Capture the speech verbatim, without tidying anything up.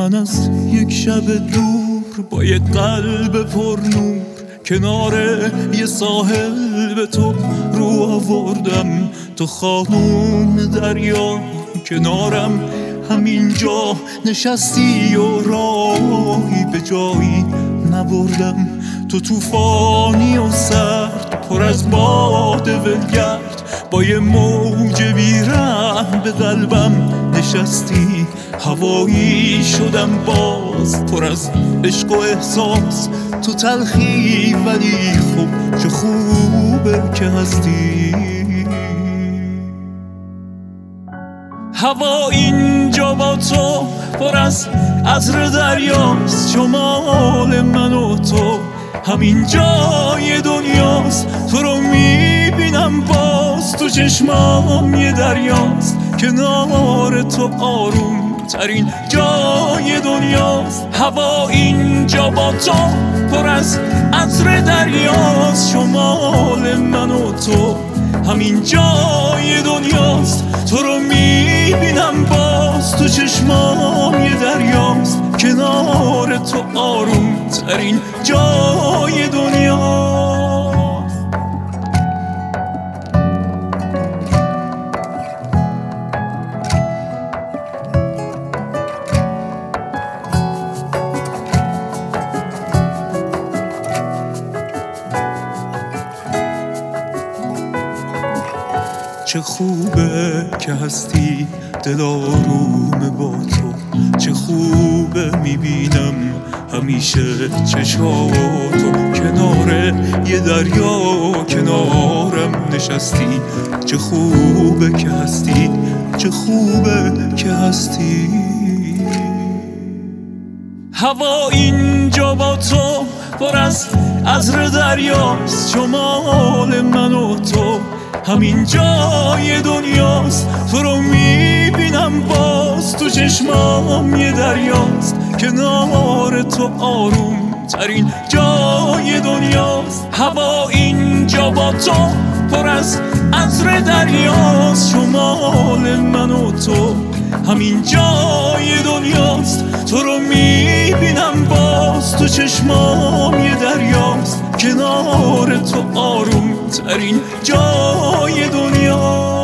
من از یک شب دور با یک قلب پر نور کنار یه ساحل به تو رو آوردم. تو خانم دریا کنارم همینجا نشستی و راهی به جایی نبردم. تو طوفانی و سرد پر از باد ولگرد با یه موج بی‌رحم به قلبم نشستی. هوایی شدم باز پر از عشق و احساس، تو تلخی ولی خوب چه خوبه که هستی. هوا اینجا با تو پر از عطر دریاست، شمال من و تو همین جای دنیاست. تو رو میبینم باز تو چشمام یه دریاست، کنار تو آروم ترین جای دنیاست. هوا اینجا با تو پر از عطر دریاست، شمال من و تو همین جای دنیاست. تو رو میبینم باز تو چشمام یه دریاست، کنار تو آروم ترین جای دنیاست. چه خوبه که هستی دل آروم با تو، چه خوبه میبینم همیشه چشاتو کنار یه دریا کنارم نشستی. چه خوبه که هستی، چه خوبه که هستی. هوا اینجا با تو پر از عطر دریاست، شمال من و تو همین جای دنیاست. تو رو میبینم باز تو چشمام یه دریاست، کنار تو آروم ترین جای دنیاست. هوا اینجا با تو پر از عطر دریاست، شمال من و تو همین جای دنیاست. تو رو میبینم باز تو چشمام یه دریاست، کنار تو آروم ترین جای دنیا.